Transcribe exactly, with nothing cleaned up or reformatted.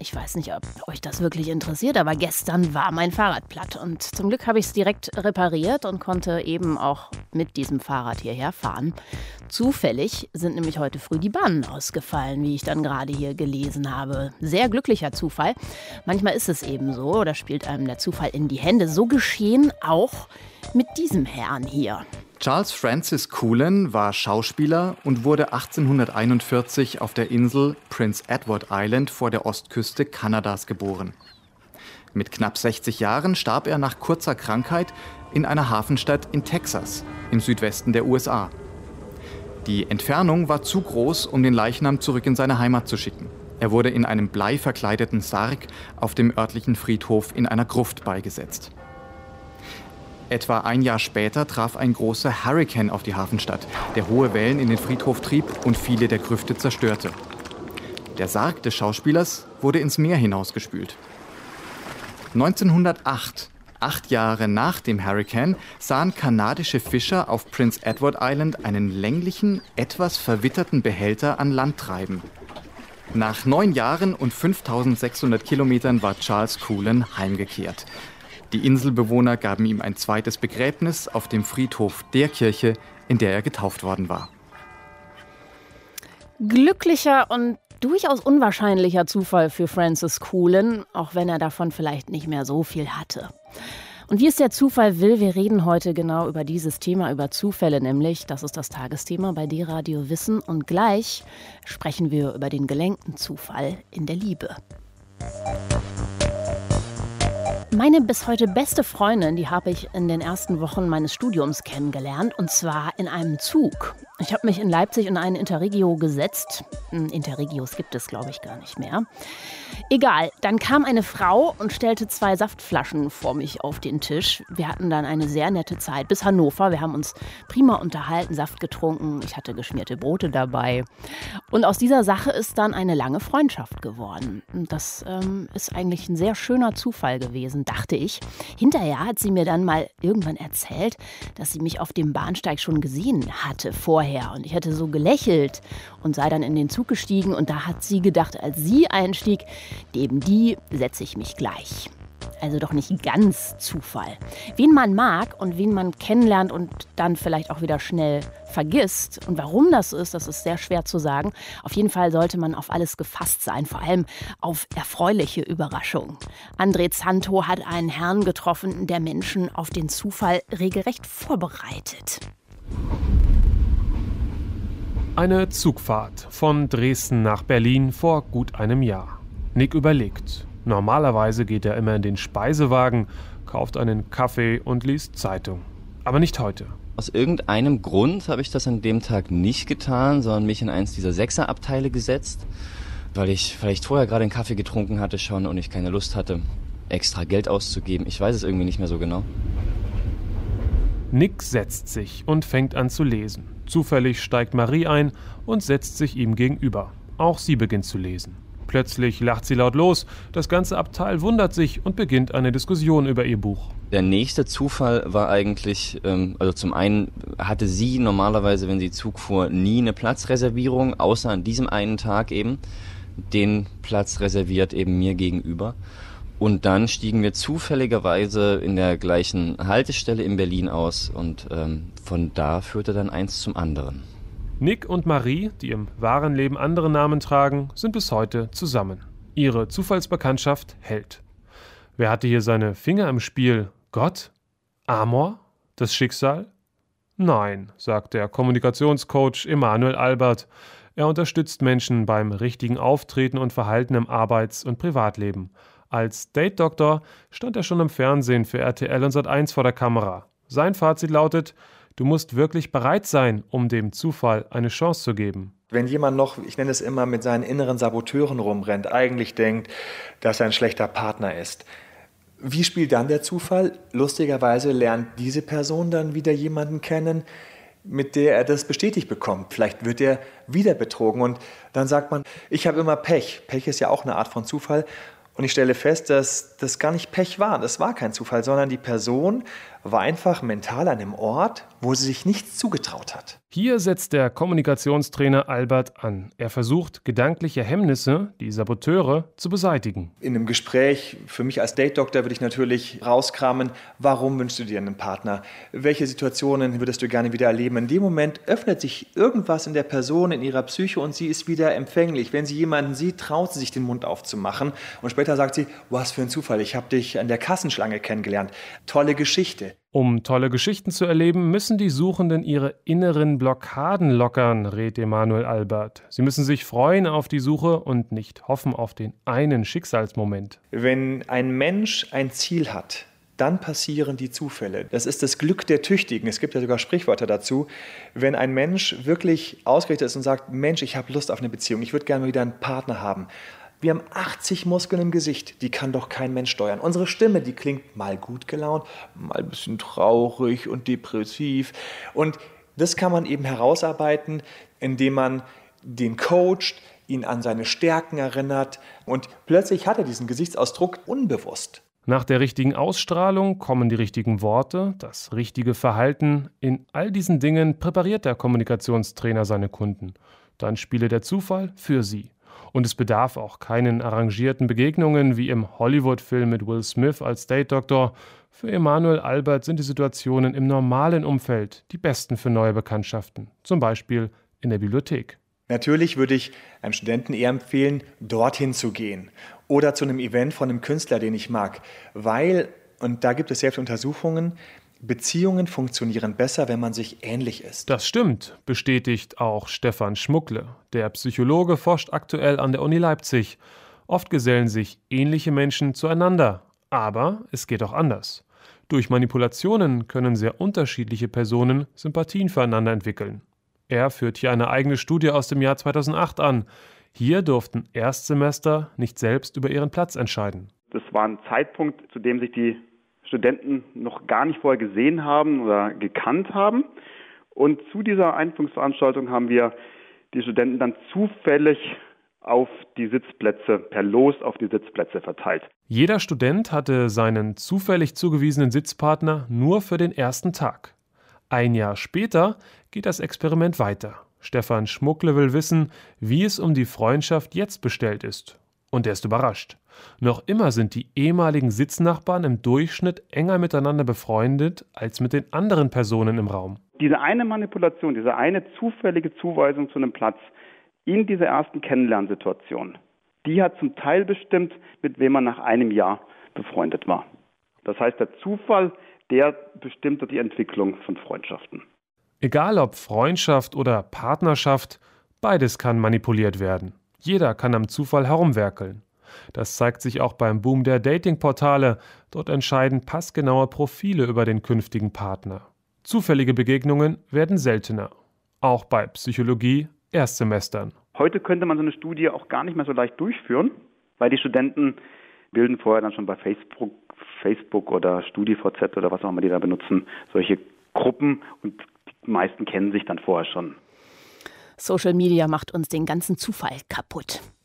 Ich weiß nicht, ob euch das wirklich interessiert, aber gestern war mein Fahrrad platt. Und zum Glück habe ich es direkt repariert und konnte eben auch mit diesem Fahrrad hierher fahren. Zufällig sind nämlich heute früh die Bahnen ausgefallen, wie ich dann gerade hier gelesen habe. Sehr glücklicher Zufall. Manchmal ist es eben so, oder spielt einem der Zufall in die Hände. So geschehen auch mit diesem Herrn hier. Charles Francis Cullen war Schauspieler und wurde achtzehnhunderteinundvierzig auf der Insel Prince Edward Island vor der Ostküste Kanadas geboren. Mit knapp sechzig Jahren starb er nach kurzer Krankheit in einer Hafenstadt in Texas, im Südwesten der U S A. Die Entfernung war zu groß, um den Leichnam zurück in seine Heimat zu schicken. Er wurde in einem bleiverkleideten Sarg auf dem örtlichen Friedhof in einer Gruft beigesetzt. Etwa ein Jahr später traf ein großer Hurrikan auf die Hafenstadt, der hohe Wellen in den Friedhof trieb und viele der Grüfte zerstörte. Der Sarg des Schauspielers wurde ins Meer hinausgespült. neunzehnhundertacht, acht Jahre nach dem Hurrikan, sahen kanadische Fischer auf Prince Edward Island einen länglichen, etwas verwitterten Behälter an Land treiben. Nach neun Jahren und fünftausendsechshundert Kilometern war Charles Cullen heimgekehrt. Die Inselbewohner gaben ihm ein zweites Begräbnis auf dem Friedhof der Kirche, in der er getauft worden war. Glücklicher und durchaus unwahrscheinlicher Zufall für Francis Cullen, auch wenn er davon vielleicht nicht mehr so viel hatte. Und wie es der Zufall will, wir reden heute genau über dieses Thema, über Zufälle nämlich. Das ist das Tagesthema bei D-Radio Wissen. Und gleich sprechen wir über den gelenkten Zufall in der Liebe. Meine bis heute beste Freundin, die habe ich in den ersten Wochen meines Studiums kennengelernt, und zwar in einem Zug. Ich habe mich in Leipzig in einen Interregio gesetzt. Interregios gibt es, glaube ich, gar nicht mehr. Egal, dann kam eine Frau und stellte zwei Saftflaschen vor mich auf den Tisch. Wir hatten dann eine sehr nette Zeit bis Hannover. Wir haben uns prima unterhalten, Saft getrunken. Ich hatte geschmierte Brote dabei. Und aus dieser Sache ist dann eine lange Freundschaft geworden. Und das ähm, ist eigentlich ein sehr schöner Zufall gewesen, dachte ich. Hinterher hat sie mir dann mal irgendwann erzählt, dass sie mich auf dem Bahnsteig schon gesehen hatte vorher. Und ich hätte so gelächelt und sei dann in den Zug gestiegen. Und da hat sie gedacht, als sie einstieg, neben die setze ich mich gleich. Also doch nicht ganz Zufall. Wen man mag und wen man kennenlernt und dann vielleicht auch wieder schnell vergisst. Und warum das ist, das ist sehr schwer zu sagen. Auf jeden Fall sollte man auf alles gefasst sein, vor allem auf erfreuliche Überraschungen. André Zanto hat einen Herrn getroffen, der Menschen auf den Zufall regelrecht vorbereitet. Eine Zugfahrt von Dresden nach Berlin vor gut einem Jahr. Nick überlegt. Normalerweise geht er immer in den Speisewagen, kauft einen Kaffee und liest Zeitung. Aber nicht heute. Aus irgendeinem Grund habe ich das an dem Tag nicht getan, sondern mich in eins dieser Sechserabteile gesetzt, weil ich vielleicht vorher gerade einen Kaffee getrunken hatte schon und ich keine Lust hatte, extra Geld auszugeben. Ich weiß es irgendwie nicht mehr so genau. Nick setzt sich und fängt an zu lesen. Zufällig steigt Marie ein und setzt sich ihm gegenüber. Auch sie beginnt zu lesen. Plötzlich lacht sie laut los, das ganze Abteil wundert sich und beginnt eine Diskussion über ihr Buch. Der nächste Zufall war eigentlich, ähm, also zum einen hatte sie normalerweise, wenn sie Zug fuhr, nie eine Platzreservierung, außer an diesem einen Tag eben, den Platz reserviert eben mir gegenüber. Und dann stiegen wir zufälligerweise in der gleichen Haltestelle in Berlin aus und ähm, von da führte dann eins zum anderen. Nick und Marie, die im wahren Leben andere Namen tragen, sind bis heute zusammen. Ihre Zufallsbekanntschaft hält. Wer hatte hier seine Finger im Spiel? Gott? Amor? Das Schicksal? Nein, sagt der Kommunikationscoach Emanuel Albert. Er unterstützt Menschen beim richtigen Auftreten und Verhalten im Arbeits- und Privatleben. Als Date-Doktor stand er schon im Fernsehen für R T L und Sat eins vor der Kamera. Sein Fazit lautet: Du musst wirklich bereit sein, um dem Zufall eine Chance zu geben. Wenn jemand noch, ich nenne es immer, mit seinen inneren Saboteuren rumrennt, eigentlich denkt, dass er ein schlechter Partner ist. Wie spielt dann der Zufall? Lustigerweise lernt diese Person dann wieder jemanden kennen, mit der er das bestätigt bekommt. Vielleicht wird er wieder betrogen und dann sagt man, ich habe immer Pech. Pech ist ja auch eine Art von Zufall. Und ich stelle fest, dass das gar nicht Pech war. Das war kein Zufall, sondern die Person war einfach mental an einem Ort, wo sie sich nichts zugetraut hat. Hier setzt der Kommunikationstrainer Albert an. Er versucht, gedankliche Hemmnisse, die Saboteure, zu beseitigen. In einem Gespräch, für mich als Date-Doktor, würde ich natürlich rauskramen, warum wünschst du dir einen Partner? Welche Situationen würdest du gerne wieder erleben? In dem Moment öffnet sich irgendwas in der Person, in ihrer Psyche und sie ist wieder empfänglich. Wenn sie jemanden sieht, traut sie sich den Mund aufzumachen und später sagt sie, was für ein Zufall, ich habe dich an der Kassenschlange kennengelernt. Tolle Geschichte. Um tolle Geschichten zu erleben, müssen die Suchenden ihre inneren Blockaden lockern, rät Emanuel Albert. Sie müssen sich freuen auf die Suche und nicht hoffen auf den einen Schicksalsmoment. Wenn ein Mensch ein Ziel hat, dann passieren die Zufälle. Das ist das Glück der Tüchtigen. Es gibt ja sogar Sprichwörter dazu. Wenn ein Mensch wirklich ausgerichtet ist und sagt, Mensch, ich habe Lust auf eine Beziehung, ich würde gerne wieder einen Partner haben. Wir haben achtzig Muskeln im Gesicht, die kann doch kein Mensch steuern. Unsere Stimme, die klingt mal gut gelaunt, mal ein bisschen traurig und depressiv. Und das kann man eben herausarbeiten, indem man den coacht, ihn an seine Stärken erinnert. Und plötzlich hat er diesen Gesichtsausdruck unbewusst. Nach der richtigen Ausstrahlung kommen die richtigen Worte, das richtige Verhalten. In all diesen Dingen präpariert der Kommunikationstrainer seine Kunden. Dann spiele der Zufall für sie. Und es bedarf auch keinen arrangierten Begegnungen wie im Hollywood-Film mit Will Smith als Date-Doktor. Für Emanuel Albert sind die Situationen im normalen Umfeld die besten für neue Bekanntschaften, zum Beispiel in der Bibliothek. Natürlich würde ich einem Studenten eher empfehlen, dorthin zu gehen oder zu einem Event von einem Künstler, den ich mag, weil, und da gibt es sehr viele Untersuchungen, Beziehungen funktionieren besser, wenn man sich ähnlich ist. Das stimmt, bestätigt auch Stefan Schmuckle. Der Psychologe forscht aktuell an der Uni Leipzig. Oft gesellen sich ähnliche Menschen zueinander. Aber es geht auch anders. Durch Manipulationen können sehr unterschiedliche Personen Sympathien füreinander entwickeln. Er führt hier eine eigene Studie aus dem Jahr zweitausendacht an. Hier durften Erstsemester nicht selbst über ihren Platz entscheiden. Das war ein Zeitpunkt, zu dem sich die Studenten noch gar nicht vorher gesehen haben oder gekannt haben. Und zu dieser Einführungsveranstaltung haben wir die Studenten dann zufällig auf die Sitzplätze, per Los auf die Sitzplätze verteilt. Jeder Student hatte seinen zufällig zugewiesenen Sitzpartner nur für den ersten Tag. Ein Jahr später geht das Experiment weiter. Stefan Schmuckle will wissen, wie es um die Freundschaft jetzt bestellt ist. Und er ist überrascht. Noch immer sind die ehemaligen Sitznachbarn im Durchschnitt enger miteinander befreundet als mit den anderen Personen im Raum. Diese eine Manipulation, diese eine zufällige Zuweisung zu einem Platz in dieser ersten Kennenlernsituation, die hat zum Teil bestimmt, mit wem man nach einem Jahr befreundet war. Das heißt, der Zufall, der bestimmt die Entwicklung von Freundschaften. Egal ob Freundschaft oder Partnerschaft, beides kann manipuliert werden. Jeder kann am Zufall herumwerkeln. Das zeigt sich auch beim Boom der Datingportale. Dort entscheiden passgenaue Profile über den künftigen Partner. Zufällige Begegnungen werden seltener. Auch bei Psychologie-Erstsemestern. Heute könnte man so eine Studie auch gar nicht mehr so leicht durchführen, weil die Studenten bilden vorher dann schon bei Facebook, Facebook oder StudiVZ oder was auch immer die da benutzen, solche Gruppen und die meisten kennen sich dann vorher schon. Social Media macht uns den ganzen Zufall kaputt.